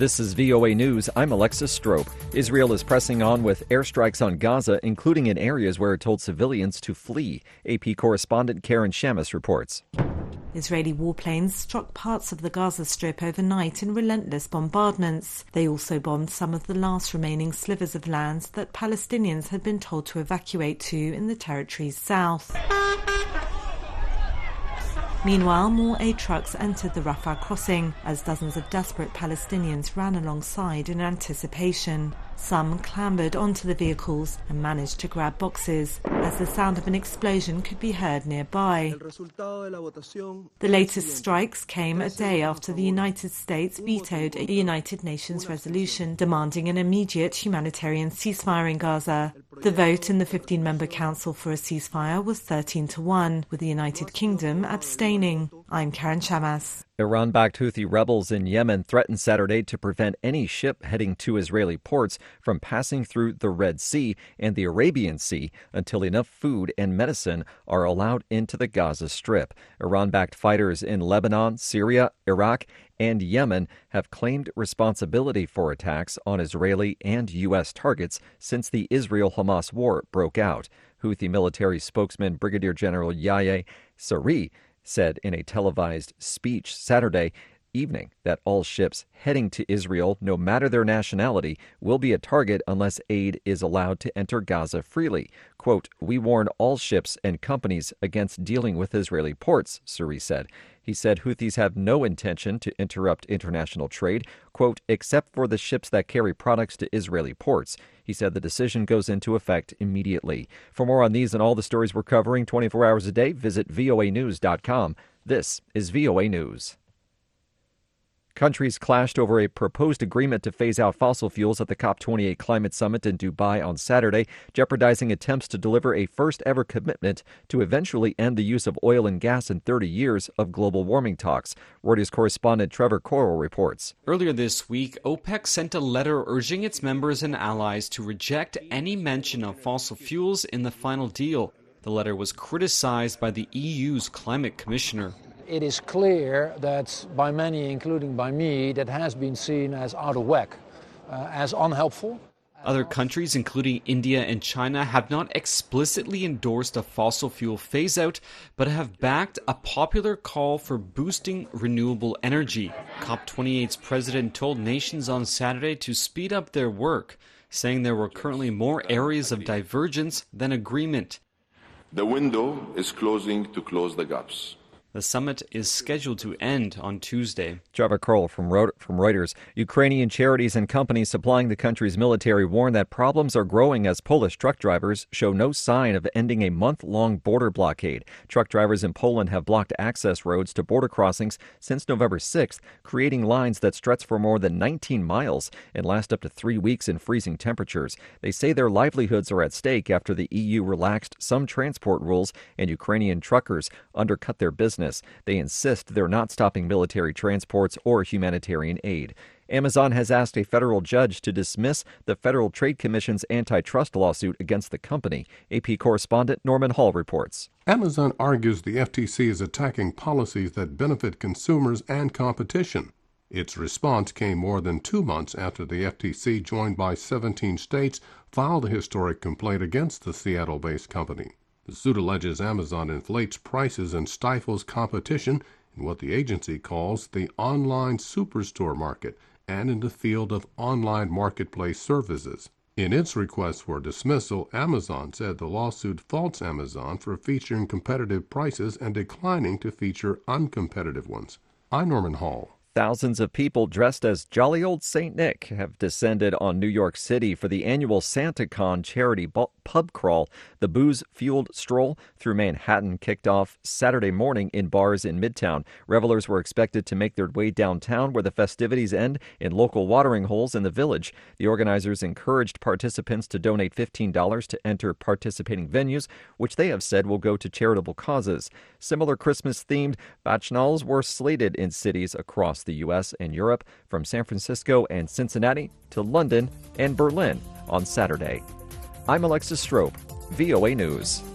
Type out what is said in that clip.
This is VOA News. I'm Alexis Strope. Israel is pressing on with airstrikes on Gaza, including in areas where it told civilians to flee. AP correspondent Karen Shamis reports. Israeli warplanes struck parts of the Gaza Strip overnight in relentless bombardments. They also bombed some of the last remaining slivers of land that Palestinians had been told to evacuate to in the territory's south. Meanwhile, more aid trucks entered the Rafah crossing as dozens of desperate Palestinians ran alongside in anticipation. Some clambered onto the vehicles and managed to grab boxes as the sound of an explosion could be heard nearby. The latest strikes came a day after the United States vetoed a United Nations resolution demanding an immediate humanitarian ceasefire in Gaza. The vote in the 15-member Council for a ceasefire was 13-1, with the United Kingdom abstaining. I'm Karen Shamas. Iran-backed Houthi rebels in Yemen threatened Saturday to prevent any ship heading to Israeli ports from passing through the Red Sea and the Arabian Sea until enough food and medicine are allowed into the Gaza Strip. Iran-backed fighters in Lebanon, Syria, Iraq, and Yemen have claimed responsibility for attacks on Israeli and U.S. targets since the Israel-Hamas war broke out. Houthi military spokesman Brigadier General Yahya Saree said in a televised speech Saturday evening that all ships heading to Israel, no matter their nationality, will be a target unless aid is allowed to enter Gaza freely. Quote, "We warn all ships and companies against dealing with Israeli ports," Saree said. He said Houthis have no intention to interrupt international trade, quote, "except for the ships that carry products to Israeli ports." He said the decision goes into effect immediately. For more on these and all the stories we're covering 24 hours a day, visit voanews.com. This is VOA News. Countries clashed over a proposed agreement to phase out fossil fuels at the COP28 climate summit in Dubai on Saturday, jeopardizing attempts to deliver a first-ever commitment to eventually end the use of oil and gas in 30 years of global warming talks. Reuters correspondent Trevor Coral reports. Earlier this week, OPEC sent a letter urging its members and allies to reject any mention of fossil fuels in the final deal. The letter was criticized by the EU's climate commissioner. It is clear that by many, including by me, that has been seen as out of whack, as unhelpful. Other countries, including India and China, have not explicitly endorsed a fossil fuel phase-out, but have backed a popular call for boosting renewable energy. COP28's president told nations on Saturday to speed up their work, saying there were currently more areas of divergence than agreement. The window is closing to close the gaps. The summit is scheduled to end on Tuesday. Trevor Coral from Reuters. Ukrainian charities and companies supplying the country's military warn that problems are growing as Polish truck drivers show no sign of ending a month-long border blockade. Truck drivers in Poland have blocked access roads to border crossings since November 6th, creating lines that stretch for more than 19 miles and last up to 3 weeks in freezing temperatures. They say their livelihoods are at stake after the EU relaxed some transport rules and Ukrainian truckers undercut their business. They insist they're not stopping military transports or humanitarian aid. Amazon has asked a federal judge to dismiss the Federal Trade Commission's antitrust lawsuit against the company. AP correspondent Norman Hall reports. Amazon argues the FTC is attacking policies that benefit consumers and competition. Its response came more than 2 months after the FTC, joined by 17 states, filed a historic complaint against the Seattle-based company. The suit alleges Amazon inflates prices and stifles competition in what the agency calls the online superstore market and in the field of online marketplace services. In its request for dismissal, Amazon said the lawsuit faults Amazon for featuring competitive prices and declining to feature uncompetitive ones. I'm Norman Hall. Thousands of people dressed as jolly old St. Nick have descended on New York City for the annual SantaCon charity pub crawl. The booze-fueled stroll through Manhattan kicked off Saturday morning in bars in Midtown. Revelers were expected to make their way downtown, where the festivities end in local watering holes in the Village. The organizers encouraged participants to donate $15 to enter participating venues, which they have said will go to charitable causes. Similar Christmas-themed bacchanals were slated in cities across the U.S. and Europe, from San Francisco and Cincinnati to London and Berlin on Saturday. I'm Alexis Strope, VOA News.